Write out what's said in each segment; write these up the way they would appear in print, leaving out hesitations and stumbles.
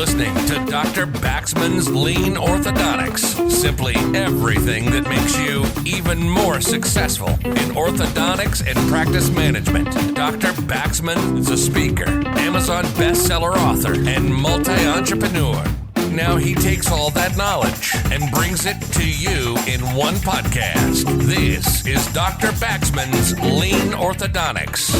listening to Dr. Baxman's Lean Orthodontics. Simply everything that makes you even more successful in orthodontics and practice management. Dr. Baxman is a speaker, Amazon bestseller author, and multi-entrepreneur. Now he takes all that knowledge and brings it to you in one podcast. This is Dr. Baxman's Lean Orthodontics.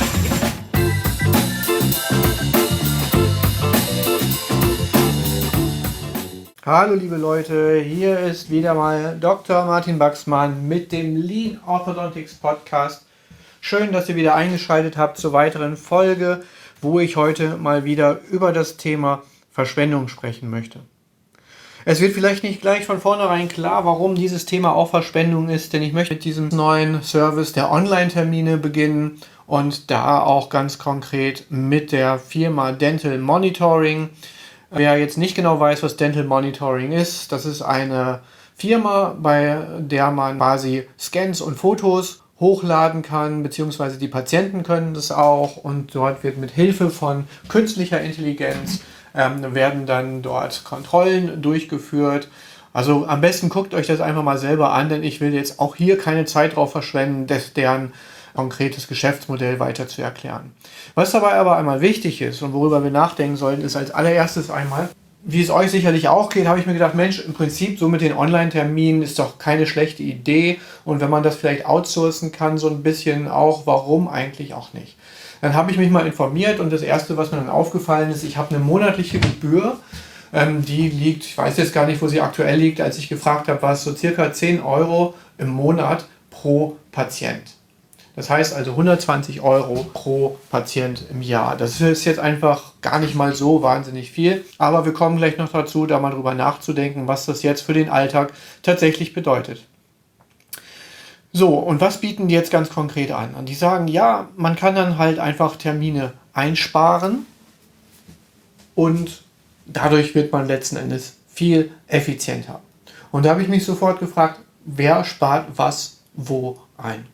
Hallo liebe Leute, hier ist wieder mal Dr. Martin Baxmann mit dem Lean Orthodontics Podcast. Schön, dass ihr wieder eingeschaltet habt zur weiteren Folge, wo ich heute mal wieder über das Thema Verschwendung sprechen möchte. Es wird vielleicht nicht gleich von vornherein klar, warum dieses Thema auch Verschwendung ist, denn ich möchte mit diesem neuen Service der Online-Termine beginnen und da auch ganz konkret mit der Firma Dental Monitoring. Wer jetzt nicht genau weiß, was Dental Monitoring ist, das ist eine Firma, bei der man quasi Scans und Fotos hochladen kann, beziehungsweise die Patienten können das auch und dort wird mit Hilfe von künstlicher Intelligenz werden dann dort Kontrollen durchgeführt. Also am besten guckt euch das einfach mal selber an, denn ich will jetzt auch hier keine Zeit drauf verschwenden, deren konkretes Geschäftsmodell weiter zu erklären. Was dabei aber einmal wichtig ist und worüber wir nachdenken sollten, ist als allererstes einmal, wie es euch sicherlich auch geht, habe ich mir gedacht, Mensch, im Prinzip so mit den Online-Terminen ist doch keine schlechte Idee und wenn man das vielleicht outsourcen kann, so ein bisschen auch, warum eigentlich auch nicht. Dann habe ich mich mal informiert und das Erste, was mir dann aufgefallen ist, ich habe eine monatliche Gebühr, die liegt, ich weiß jetzt gar nicht, wo sie aktuell liegt, als ich gefragt habe, war es so circa 10 Euro im Monat pro Patient. Das heißt also 120 Euro pro Patient im Jahr. Das ist jetzt einfach gar nicht mal so wahnsinnig viel, aber wir kommen gleich noch dazu, da mal drüber nachzudenken, was das jetzt für den Alltag tatsächlich bedeutet. So, und was bieten die jetzt ganz konkret an? Und die sagen, ja, man kann dann halt einfach Termine einsparen und dadurch wird man letzten Endes viel effizienter. Und da habe ich mich sofort gefragt, wer spart was wo ein?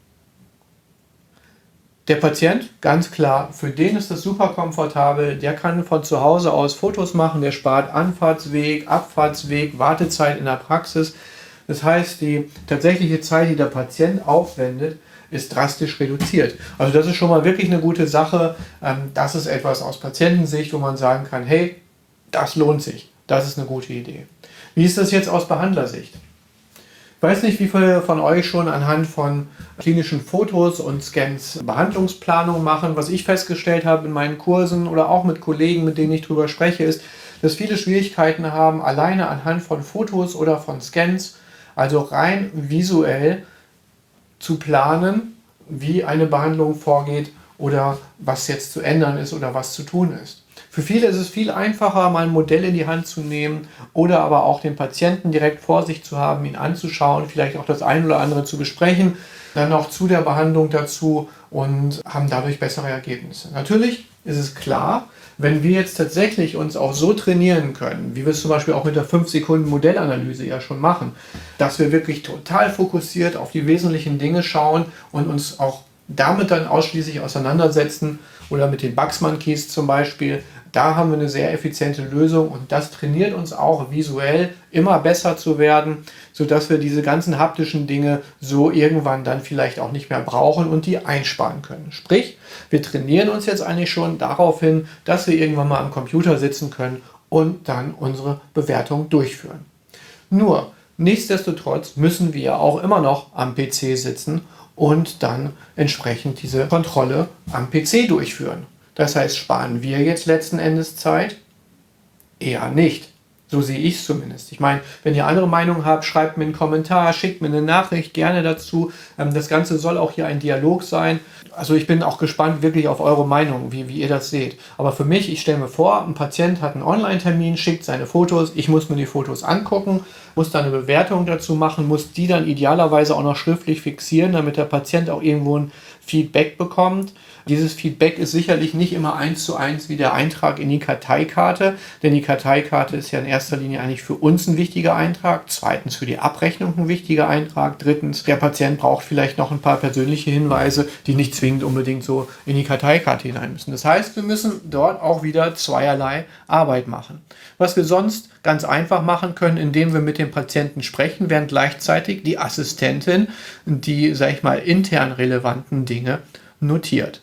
Der Patient, ganz klar, für den ist das super komfortabel, der kann von zu Hause aus Fotos machen, der spart Anfahrtsweg, Abfahrtsweg, Wartezeit in der Praxis. Das heißt, die tatsächliche Zeit, die der Patient aufwendet, ist drastisch reduziert. Also das ist schon mal wirklich eine gute Sache. Das ist etwas aus Patientensicht, wo man sagen kann, hey, das lohnt sich, das ist eine gute Idee. Wie ist das jetzt aus Behandlersicht? Ich weiß nicht, wie viele von euch schon anhand von klinischen Fotos und Scans Behandlungsplanung machen. Was ich festgestellt habe in meinen Kursen oder auch mit Kollegen, mit denen ich drüber spreche, ist, dass viele Schwierigkeiten haben, alleine anhand von Fotos oder von Scans, also rein visuell zu planen, wie eine Behandlung vorgeht oder was jetzt zu ändern ist oder was zu tun ist. Für viele ist es viel einfacher, mal ein Modell in die Hand zu nehmen oder aber auch den Patienten direkt vor sich zu haben, ihn anzuschauen, vielleicht auch das ein oder andere zu besprechen, dann auch zu der Behandlung dazu und haben dadurch bessere Ergebnisse. Natürlich ist es klar, wenn wir jetzt tatsächlich uns auch so trainieren können, wie wir es zum Beispiel auch mit der 5-Sekunden-Modellanalyse ja schon machen, dass wir wirklich total fokussiert auf die wesentlichen Dinge schauen und uns auch damit dann ausschließlich auseinandersetzen oder mit den Baxman-Keys zum Beispiel, da haben wir eine sehr effiziente Lösung und das trainiert uns auch visuell immer besser zu werden, sodass wir diese ganzen haptischen Dinge so irgendwann dann vielleicht auch nicht mehr brauchen und die einsparen können. Sprich, wir trainieren uns jetzt eigentlich schon darauf hin, dass wir irgendwann mal am Computer sitzen können und dann unsere Bewertung durchführen. Nur, nichtsdestotrotz müssen wir auch immer noch am PC sitzen und dann entsprechend diese Kontrolle am PC durchführen. Das heißt, sparen wir jetzt letzten Endes Zeit? Eher nicht. So sehe ich es zumindest. Ich meine, wenn ihr andere Meinungen habt, schreibt mir einen Kommentar, schickt mir eine Nachricht gerne dazu. Das Ganze soll auch hier ein Dialog sein. Also ich bin auch gespannt wirklich auf eure Meinung, wie ihr das seht. Aber für mich, ich stelle mir vor, ein Patient hat einen Online-Termin, schickt seine Fotos, ich muss mir die Fotos angucken, muss dann eine Bewertung dazu machen, muss die dann idealerweise auch noch schriftlich fixieren, damit der Patient auch irgendwo ein Feedback bekommt. Dieses Feedback ist sicherlich nicht immer 1:1 wie der Eintrag in die Karteikarte, denn die Karteikarte ist ja in erster Linie eigentlich für uns ein wichtiger Eintrag, zweitens für die Abrechnung ein wichtiger Eintrag, drittens, der Patient braucht vielleicht noch ein paar persönliche Hinweise, die nicht zwingend unbedingt so in die Karteikarte hinein müssen. Das heißt, wir müssen dort auch wieder zweierlei Arbeit machen. Was wir sonst ganz einfach machen können, indem wir mit dem Patienten sprechen, während gleichzeitig die Assistentin die, sag ich mal, intern relevanten Dinge notiert.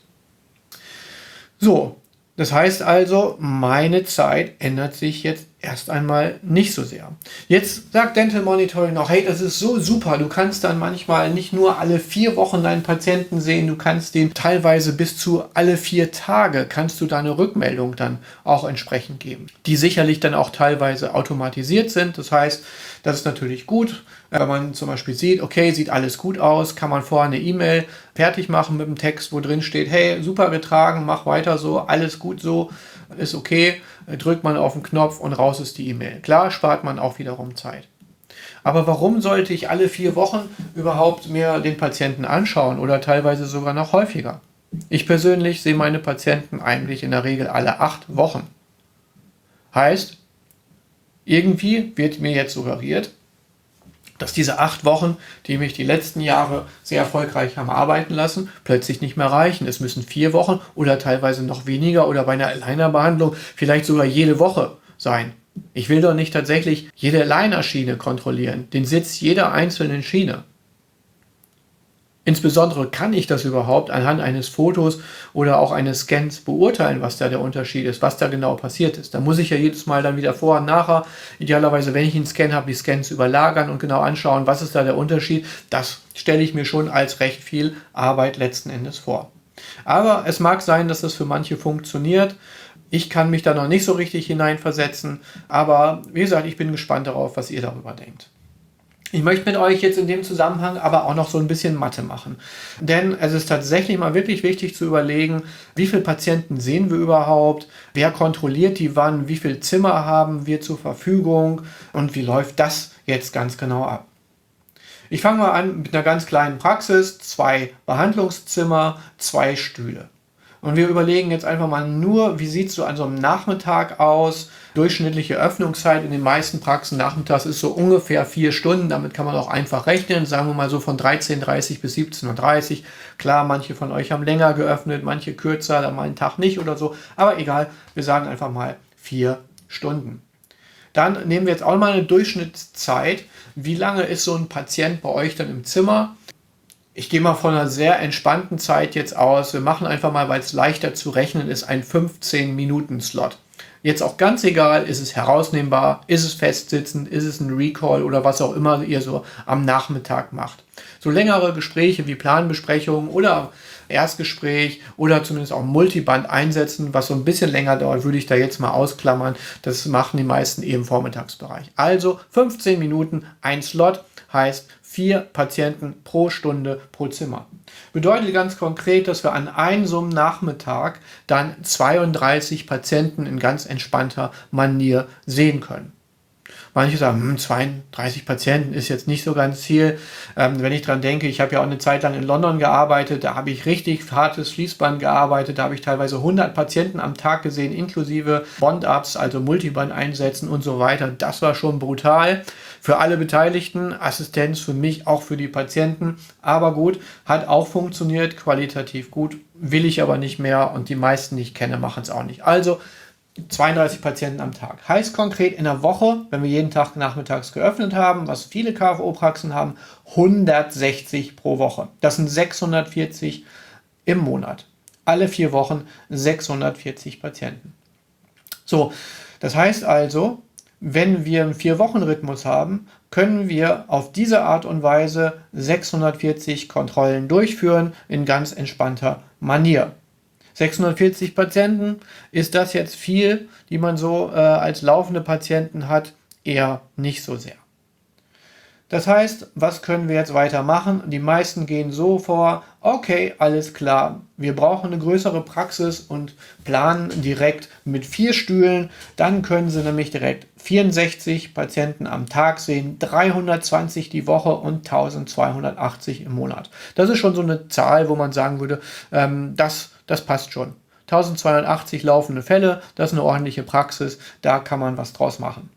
So, das heißt also, meine Zeit ändert sich jetzt erst einmal nicht so sehr. Jetzt sagt Dental Monitoring noch, hey, das ist so super, du kannst dann manchmal nicht nur alle 4 Wochen deinen Patienten sehen, du kannst den teilweise bis zu alle 4 Tage, kannst du deine Rückmeldung dann auch entsprechend geben, die sicherlich dann auch teilweise automatisiert sind. Das heißt, das ist natürlich gut, wenn man zum Beispiel sieht, okay, sieht alles gut aus, kann man vorher eine E-Mail fertig machen mit einem Text, wo drin steht, hey, super getragen, mach weiter so, alles gut so, ist okay, drückt man auf den Knopf und raus ist die E-Mail. Klar, spart man auch wiederum Zeit. Aber warum sollte ich alle 4 Wochen überhaupt mir den Patienten anschauen oder teilweise sogar noch häufiger? Ich persönlich sehe meine Patienten eigentlich in der Regel alle 8 Wochen. Heißt, irgendwie wird mir jetzt suggeriert, dass diese 8 Wochen, die mich die letzten Jahre sehr erfolgreich haben arbeiten lassen, plötzlich nicht mehr reichen. Es müssen 4 Wochen oder teilweise noch weniger oder bei einer Aligner-Behandlung vielleicht sogar jede Woche sein. Ich will doch nicht tatsächlich jede Aligner-Schiene kontrollieren, den Sitz jeder einzelnen Schiene. Insbesondere kann ich das überhaupt anhand eines Fotos oder auch eines Scans beurteilen, was da der Unterschied ist, was da genau passiert ist. Da muss ich ja jedes Mal dann wieder vor und nachher, idealerweise, wenn ich einen Scan habe, die Scans überlagern und genau anschauen, was ist da der Unterschied. Das stelle ich mir schon als recht viel Arbeit letzten Endes vor. Aber es mag sein, dass das für manche funktioniert. Ich kann mich da noch nicht so richtig hineinversetzen, aber wie gesagt, ich bin gespannt darauf, was ihr darüber denkt. Ich möchte mit euch jetzt in dem Zusammenhang aber auch noch so ein bisschen Mathe machen. Denn es ist tatsächlich mal wirklich wichtig zu überlegen, wie viele Patienten sehen wir überhaupt, wer kontrolliert die wann, wie viele Zimmer haben wir zur Verfügung und wie läuft das jetzt ganz genau ab. Ich fange mal an mit einer ganz kleinen Praxis, 2 Behandlungszimmer, 2 Stühle. Und wir überlegen jetzt einfach mal nur, wie sieht es so an so einem Nachmittag aus? Durchschnittliche Öffnungszeit in den meisten Praxen nachmittags ist so ungefähr 4 Stunden. Damit kann man auch einfach rechnen. Sagen wir mal so von 13:30 bis 17:30 Uhr. Klar, manche von euch haben länger geöffnet, manche kürzer, dann mal einen Tag nicht oder so. Aber egal, wir sagen einfach mal 4 Stunden. Dann nehmen wir jetzt auch mal eine Durchschnittszeit. Wie lange ist so ein Patient bei euch dann im Zimmer? Ich gehe mal von einer sehr entspannten Zeit jetzt aus. Wir machen einfach mal, weil es leichter zu rechnen ist, einen 15-Minuten-Slot. Jetzt auch ganz egal, ist es herausnehmbar, ist es festsitzend, ist es ein Recall oder was auch immer ihr so am Nachmittag macht. So längere Gespräche wie Planbesprechungen oder Erstgespräch oder zumindest auch Multiband einsetzen, was so ein bisschen länger dauert, würde ich da jetzt mal ausklammern. Das machen die meisten eben im Vormittagsbereich. Also 15 Minuten, ein Slot heißt 4 Patienten pro Stunde pro Zimmer. Bedeutet ganz konkret, dass wir an einem so einem Nachmittag dann 32 Patienten in ganz entspannter Manier sehen können. Manche sagen, 32 Patienten ist jetzt nicht so ganz viel. Wenn ich dran denke, ich habe ja auch eine Zeit lang in London gearbeitet, da habe ich richtig hartes Fließband gearbeitet, da habe ich teilweise 100 Patienten am Tag gesehen, inklusive Bond-Ups, also Multiband einsetzen und so weiter. Das war schon brutal. Für alle Beteiligten, Assistenz für mich, auch für die Patienten. Aber gut, hat auch funktioniert, qualitativ gut, will ich aber nicht mehr und die meisten, die ich kenne, machen es auch nicht. Also 32 Patienten am Tag. Heißt konkret in der Woche, wenn wir jeden Tag nachmittags geöffnet haben, was viele KFO-Praxen haben, 160 pro Woche. Das sind 640 im Monat. Alle 4 Wochen 640 Patienten. So, das heißt also, wenn wir einen 4-Wochen-Rhythmus haben, können wir auf diese Art und Weise 640 Kontrollen durchführen in ganz entspannter Manier. 640 Patienten, ist das jetzt viel, die man so als laufende Patienten hat? Eher nicht so sehr. Das heißt, was können wir jetzt weitermachen? Die meisten gehen so vor, okay, alles klar, wir brauchen eine größere Praxis und planen direkt mit 4 Stühlen. Dann können sie nämlich direkt 64 Patienten am Tag sehen, 320 die Woche und 1280 im Monat. Das ist schon so eine Zahl, wo man sagen würde, das passt schon. 1280 laufende Fälle, das ist eine ordentliche Praxis, da kann man was draus machen.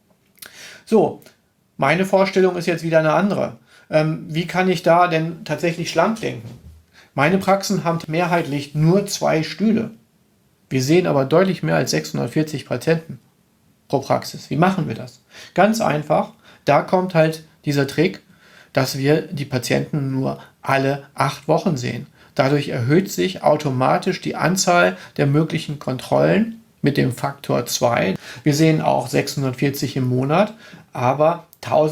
So, meine Vorstellung ist jetzt wieder eine andere. Wie kann ich da denn tatsächlich schlank denken? Meine Praxen haben mehrheitlich nur 2 Stühle. Wir sehen aber deutlich mehr als 640 Patienten pro Praxis. Wie machen wir das? Ganz einfach, da kommt halt dieser Trick, dass wir die Patienten nur alle 8 Wochen sehen. Dadurch erhöht sich automatisch die Anzahl der möglichen Kontrollen mit dem Faktor 2. Wir sehen auch 640 im Monat, aber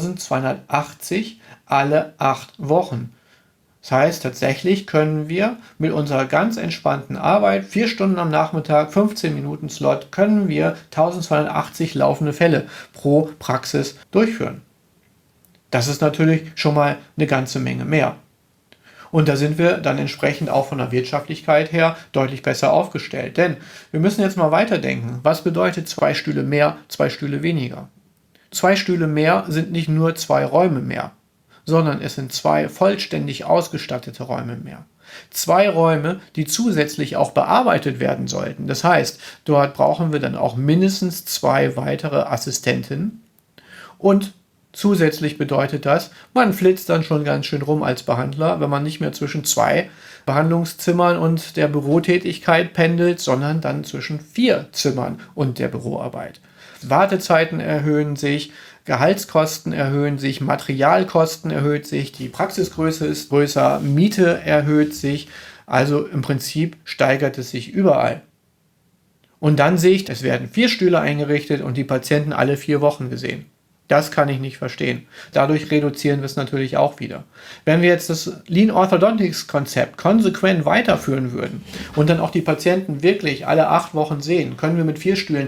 1280 alle 8 Wochen. Das heißt, tatsächlich können wir mit unserer ganz entspannten Arbeit, 4 Stunden am Nachmittag, 15 Minuten Slot, können wir 1280 laufende Fälle pro Praxis durchführen. Das ist natürlich schon mal eine ganze Menge mehr. Und da sind wir dann entsprechend auch von der Wirtschaftlichkeit her deutlich besser aufgestellt. Denn wir müssen jetzt mal weiterdenken. Was bedeutet 2 Stühle mehr, 2 Stühle weniger? 2 Stühle mehr sind nicht nur 2 Räume mehr, sondern es sind 2 vollständig ausgestattete Räume mehr. 2 Räume, die zusätzlich auch bearbeitet werden sollten. Das heißt, dort brauchen wir dann auch mindestens 2 weitere Assistentinnen. Und zusätzlich bedeutet das, man flitzt dann schon ganz schön rum als Behandler, wenn man nicht mehr zwischen 2 Behandlungszimmern und der Bürotätigkeit pendelt, sondern dann zwischen 4 Zimmern und der Büroarbeit. Wartezeiten erhöhen sich, Gehaltskosten erhöhen sich, Materialkosten erhöht sich, die Praxisgröße ist größer, Miete erhöht sich, also im Prinzip steigert es sich überall. Und dann sehe ich, es werden 4 Stühle eingerichtet und die Patienten alle 4 Wochen gesehen. Das kann ich nicht verstehen. Dadurch reduzieren wir es natürlich auch wieder. Wenn wir jetzt das Lean Orthodontics Konzept konsequent weiterführen würden und dann auch die Patienten wirklich alle 8 Wochen sehen, können wir mit 4 Stühlen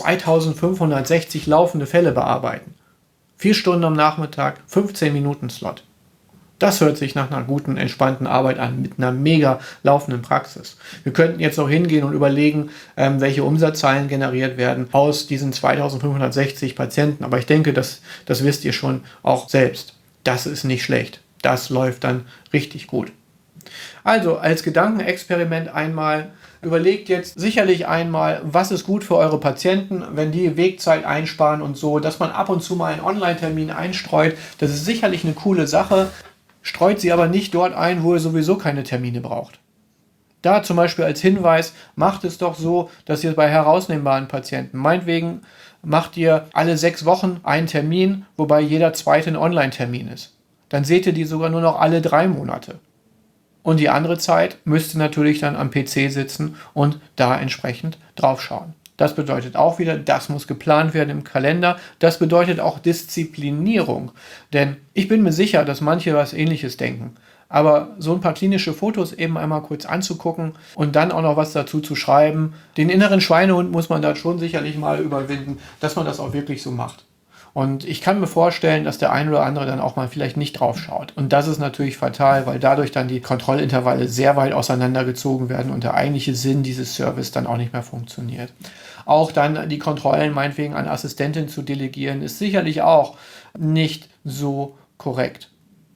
2560 laufende Fälle bearbeiten. 4 Stunden am Nachmittag, 15 Minuten Slot. Das hört sich nach einer guten, entspannten Arbeit an, mit einer mega laufenden Praxis. Wir könnten jetzt noch hingehen und überlegen, welche Umsatzzahlen generiert werden aus diesen 2560 Patienten. Aber ich denke, das wisst ihr schon auch selbst. Das ist nicht schlecht. Das läuft dann richtig gut. Also als Gedankenexperiment einmal, überlegt jetzt sicherlich einmal, was ist gut für eure Patienten, wenn die Wegzeit einsparen und so, dass man ab und zu mal einen Online-Termin einstreut. Das ist sicherlich eine coole Sache. Streut sie aber nicht dort ein, wo ihr sowieso keine Termine braucht. Da zum Beispiel als Hinweis, macht es doch so, dass ihr bei herausnehmbaren Patienten, meinetwegen macht ihr alle 6 Wochen einen Termin, wobei jeder zweite ein Online-Termin ist. Dann seht ihr die sogar nur noch alle 3 Monate. Und die andere Zeit müsst ihr natürlich dann am PC sitzen und da entsprechend draufschauen. Das bedeutet auch wieder, das muss geplant werden im Kalender. Das bedeutet auch Disziplinierung. Denn ich bin mir sicher, dass manche was Ähnliches denken. Aber so ein paar klinische Fotos eben einmal kurz anzugucken und dann auch noch was dazu zu schreiben, den inneren Schweinehund muss man da schon sicherlich mal überwinden, dass man das auch wirklich so macht. Und ich kann mir vorstellen, dass der ein oder andere dann auch mal vielleicht nicht drauf schaut. Und das ist natürlich fatal, weil dadurch dann die Kontrollintervalle sehr weit auseinandergezogen werden und der eigentliche Sinn dieses Service dann auch nicht mehr funktioniert. Auch dann die Kontrollen meinetwegen an Assistentinnen zu delegieren, ist sicherlich auch nicht so korrekt.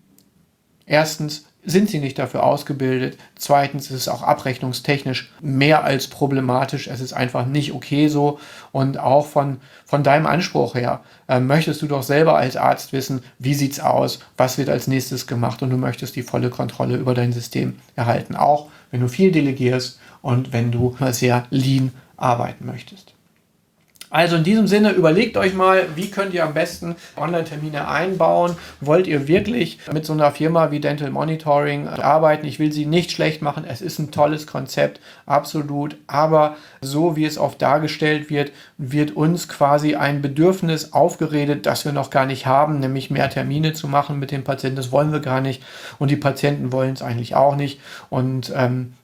Erstens sind sie nicht dafür ausgebildet. Zweitens ist es auch abrechnungstechnisch mehr als problematisch. Es ist einfach nicht okay so. Und auch von deinem Anspruch her möchtest du doch selber als Arzt wissen, wie sieht es aus, was wird als nächstes gemacht und du möchtest die volle Kontrolle über dein System erhalten. Auch wenn du viel delegierst und wenn du sehr lean arbeiten möchtest. Also in diesem Sinne, überlegt euch mal, wie könnt ihr am besten Online-Termine einbauen? Wollt ihr wirklich mit so einer Firma wie Dental Monitoring arbeiten? Ich will sie nicht schlecht machen, es ist ein tolles Konzept, absolut. Aber so wie es oft dargestellt wird, wird uns quasi ein Bedürfnis aufgeredet, das wir noch gar nicht haben, nämlich mehr Termine zu machen mit den Patienten. Das wollen wir gar nicht und die Patienten wollen es eigentlich auch nicht. Und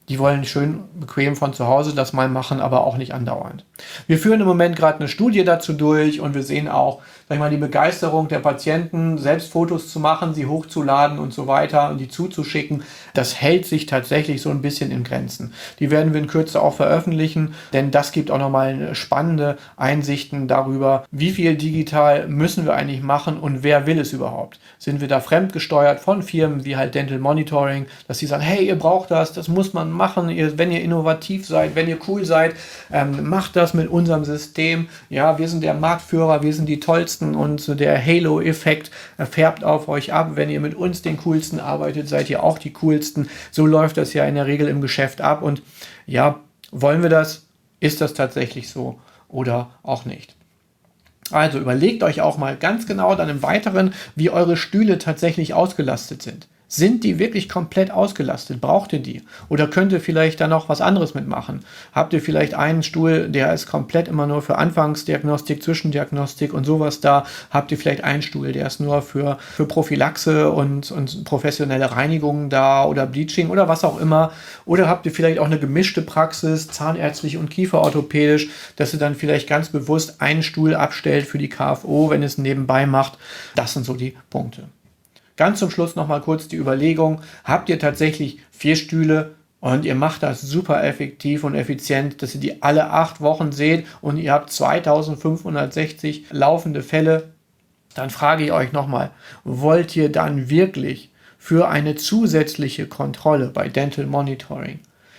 Die wollen schön bequem von zu Hause das mal machen, aber auch nicht andauernd. Wir führen im Moment gerade eine Studie dazu durch und wir sehen auch, sag ich mal, die Begeisterung der Patienten, selbst Fotos zu machen, sie hochzuladen und so weiter und die zuzuschicken. Das hält sich tatsächlich so ein bisschen in Grenzen. Die werden wir in Kürze auch veröffentlichen, denn das gibt auch nochmal spannende Einsichten darüber, wie viel digital müssen wir eigentlich machen und wer will es überhaupt. Sind wir da fremdgesteuert von Firmen wie halt Dental Monitoring, dass sie sagen, hey, ihr braucht das muss man machen, wenn ihr innovativ seid, wenn ihr cool seid, macht das mit unserem System. Ja, wir sind der Marktführer, wir sind die Tollsten und der Halo-Effekt färbt auf euch ab. Wenn ihr mit uns den Coolsten arbeitet, seid ihr auch die Coolsten. So läuft das ja in der Regel im Geschäft ab und ja, wollen wir das? Ist das tatsächlich so oder auch nicht? Also überlegt euch auch mal ganz genau dann im Weiteren, wie eure Stühle tatsächlich ausgelastet sind. Sind die wirklich komplett ausgelastet? Braucht ihr die? Oder könnt ihr vielleicht da noch was anderes mitmachen? Habt ihr vielleicht einen Stuhl, der ist komplett immer nur für Anfangsdiagnostik, Zwischendiagnostik und sowas da? Habt ihr vielleicht einen Stuhl, der ist nur für Prophylaxe und professionelle Reinigungen da oder Bleaching oder was auch immer? Oder habt ihr vielleicht auch eine gemischte Praxis, zahnärztlich und kieferorthopädisch, dass ihr dann vielleicht ganz bewusst einen Stuhl abstellt für die KFO, wenn es nebenbei macht? Das sind so die Punkte. Ganz zum Schluss nochmal kurz die Überlegung, habt ihr tatsächlich 4 Stühle und ihr macht das super effektiv und effizient, dass ihr die alle 8 Wochen seht und ihr habt 2560 laufende Fälle, dann frage ich euch nochmal, wollt ihr dann wirklich für eine zusätzliche Kontrolle bei Dental Monitoring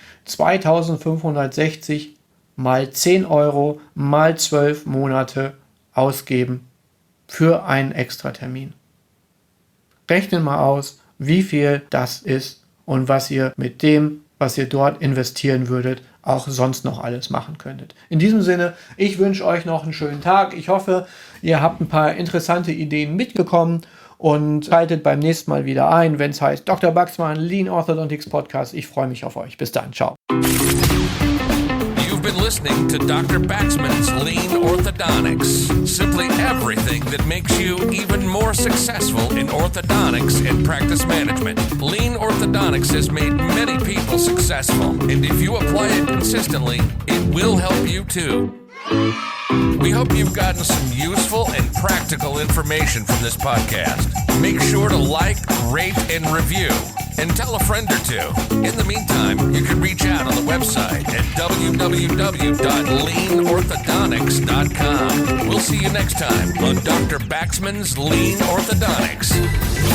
2560 mal 10 Euro mal 12 Monate ausgeben für einen Extratermin? Rechnet mal aus, wie viel das ist und was ihr mit dem, was ihr dort investieren würdet, auch sonst noch alles machen könntet. In diesem Sinne, ich wünsche euch noch einen schönen Tag. Ich hoffe, ihr habt ein paar interessante Ideen mitbekommen und schaltet beim nächsten Mal wieder ein, wenn es heißt Dr. Baxmann, Lean Orthodontics Podcast. Ich freue mich auf euch. Bis dann. Ciao. You've been listening to Dr. Baxman's Lean Orthodontics. Simply everything that makes you even more successful in orthodontics and practice management. Lean Orthodontics has made many people successful, and if you apply it consistently, it will help you too. We hope you've gotten some useful and practical information from this podcast. Make sure to like, rate, and review, and tell a friend or two. In the meantime, you can reach out on the website at www.leanorthodontics.com. We'll see you next time on Dr. Baxman's Lean Orthodontics.